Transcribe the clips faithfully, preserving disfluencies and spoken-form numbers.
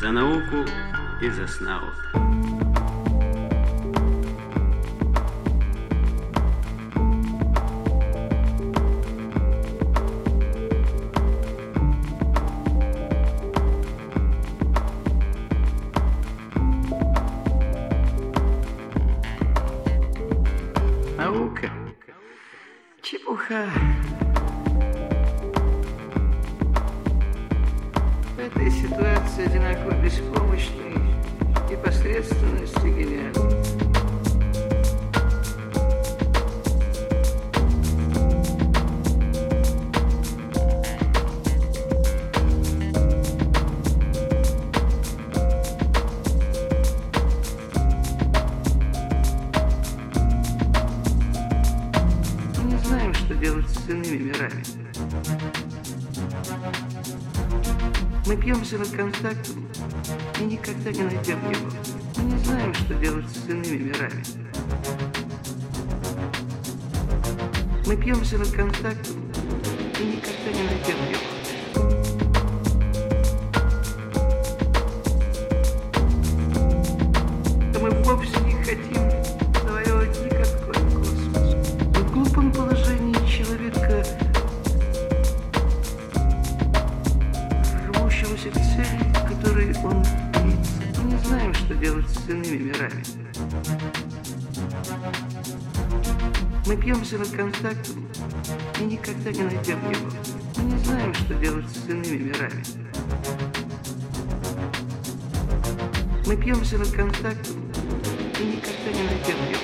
За науку и за снауку. Наука. Чепуха. В этой ситуации одинаково беспомощной и посредственность и гениальность. Мы не знаем, что делать с иными мирами. Мы бьемся над контактом и никогда не найдем его. Мы не знаем, что делать с иными мирами. Мы бьемся над контактом и никогда не найдем его. Да мы вовсе не хотим завоевывать никакой космос. В глупом положении человека, рвущегося к цели, к которой он боится. Мы не знаем, что делать с иными мирами. Мы бьемся над контактом и никогда не найдем его. Мы не знаем, что делать с иными мирами. Мы бьемся над контактом и никогда не найдем его.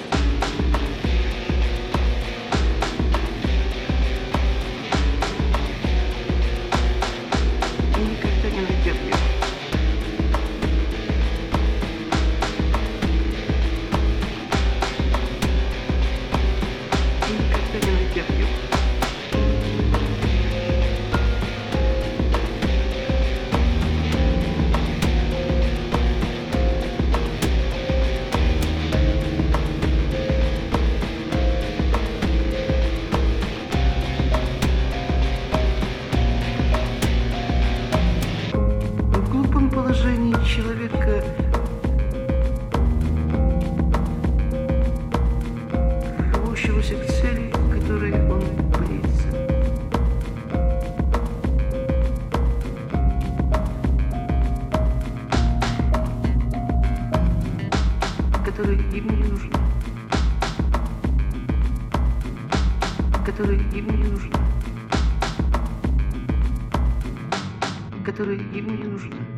Положение человека, рвущегося к цели, к которой он боится. Которая им не нужна. Которая им не нужна. Которая им не нужна.